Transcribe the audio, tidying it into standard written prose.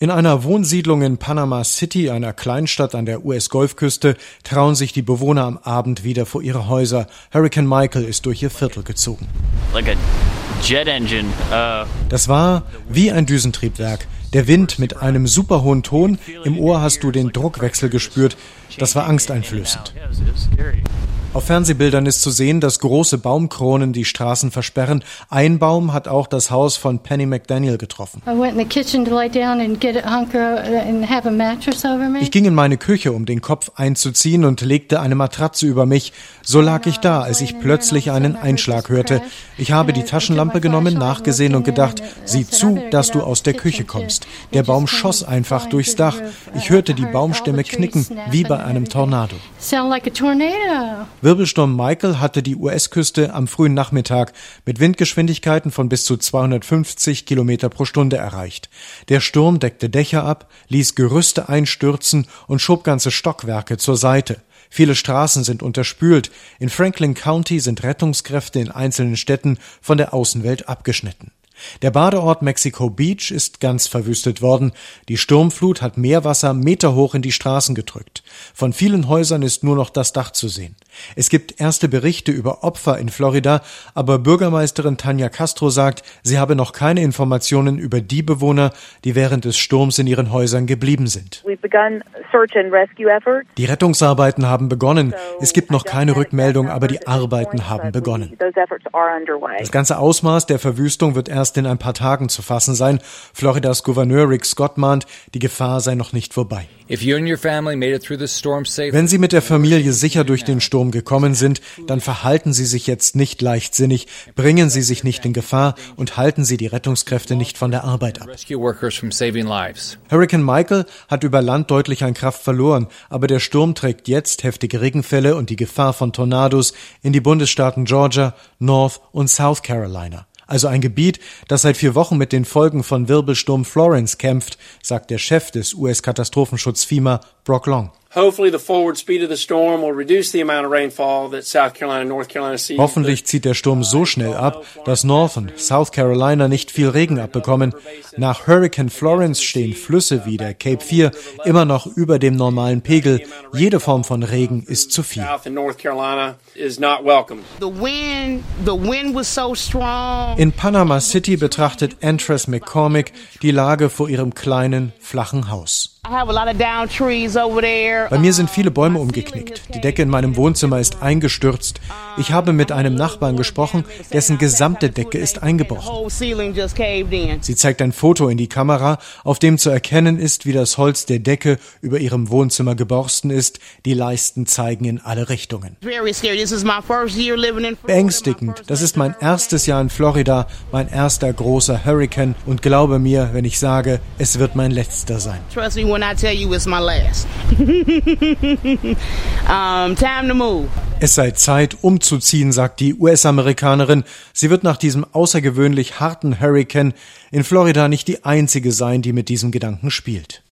In einer Wohnsiedlung in Panama City, einer Kleinstadt an der US-Golfküste, trauen sich die Bewohner am Abend wieder vor ihre Häuser. Hurricane Michael ist durch ihr Viertel gezogen. Like a jet engine. Das war wie ein Düsentriebwerk. Der Wind mit einem super hohen Ton. Im Ohr hast du den Druckwechsel gespürt. Das war angsteinflößend. Auf Fernsehbildern ist zu sehen, dass große Baumkronen die Straßen versperren. Ein Baum hat auch das Haus von Penny McDaniel getroffen. Ich ging in meine Küche, um den Kopf einzuziehen und legte eine Matratze über mich. So lag ich da, als ich plötzlich einen Einschlag hörte. Ich habe die Taschenlampe genommen, nachgesehen und gedacht, sieh zu, dass du aus der Küche kommst. Der Baum schoss einfach durchs Dach. Ich hörte die Baumstämme knicken, wie bei einem Tornado. Wirbelsturm Michael hatte die US-Küste am frühen Nachmittag mit Windgeschwindigkeiten von bis zu 250 Kilometer pro Stunde erreicht. Der Sturm deckte Dächer ab, ließ Gerüste einstürzen und schob ganze Stockwerke zur Seite. Viele Straßen sind unterspült. In Franklin County sind Rettungskräfte in einzelnen Städten von der Außenwelt abgeschnitten. Der Badeort Mexico Beach ist ganz verwüstet worden. Die Sturmflut hat Meerwasser meterhoch in die Straßen gedrückt. Von vielen Häusern ist nur noch das Dach zu sehen. Es gibt erste Berichte über Opfer in Florida, aber Bürgermeisterin Tanya Castro sagt, sie habe noch keine Informationen über die Bewohner, die während des Sturms in ihren Häusern geblieben sind. Die Rettungsarbeiten haben begonnen. Es gibt noch keine Rückmeldung, aber die Arbeiten haben begonnen. Das ganze Ausmaß der Verwüstung wird erst in ein paar Tagen zu fassen sein. Floridas Gouverneur Rick Scott mahnt, die Gefahr sei noch nicht vorbei. Wenn Sie mit der Familie sicher durch den Sturm gekommen sind, dann verhalten Sie sich jetzt nicht leichtsinnig, bringen Sie sich nicht in Gefahr und halten Sie die Rettungskräfte nicht von der Arbeit ab. Hurricane Michael hat über Land deutlich an Kraft verloren, aber der Sturm trägt jetzt heftige Regenfälle und die Gefahr von Tornados in die Bundesstaaten Georgia, North und South Carolina. Also ein Gebiet, das seit 4 Wochen mit den Folgen von Wirbelsturm Florence kämpft, sagt der Chef des US-Katastrophenschutz FEMA, Brock Long. Hoffentlich zieht der Sturm so schnell ab, dass North und South Carolina nicht viel Regen abbekommen. Nach Hurricane Florence stehen Flüsse wie der Cape Fear immer noch über dem normalen Pegel. Jede Form von Regen ist zu viel. In Panama City betrachtet Andres McCormick die Lage vor ihrem kleinen, flachen Haus. Bei mir sind viele Bäume umgeknickt. Die Decke in meinem Wohnzimmer ist eingestürzt. Ich habe mit einem Nachbarn gesprochen, dessen gesamte Decke ist eingebrochen. Sie zeigt ein Foto in die Kamera, auf dem zu erkennen ist, wie das Holz der Decke über ihrem Wohnzimmer geborsten ist. Die Leisten zeigen in alle Richtungen. Beängstigend. Das ist mein erstes Jahr in Florida, mein erster großer Hurrikan. Und glaube mir, wenn ich sage, es wird mein letzter sein. When I tell you it's my last. Time to move. Es sei Zeit, umzuziehen, sagt die US-Amerikanerin. Sie wird nach diesem außergewöhnlich harten Hurrikan in Florida nicht die einzige sein, die mit diesem Gedanken spielt.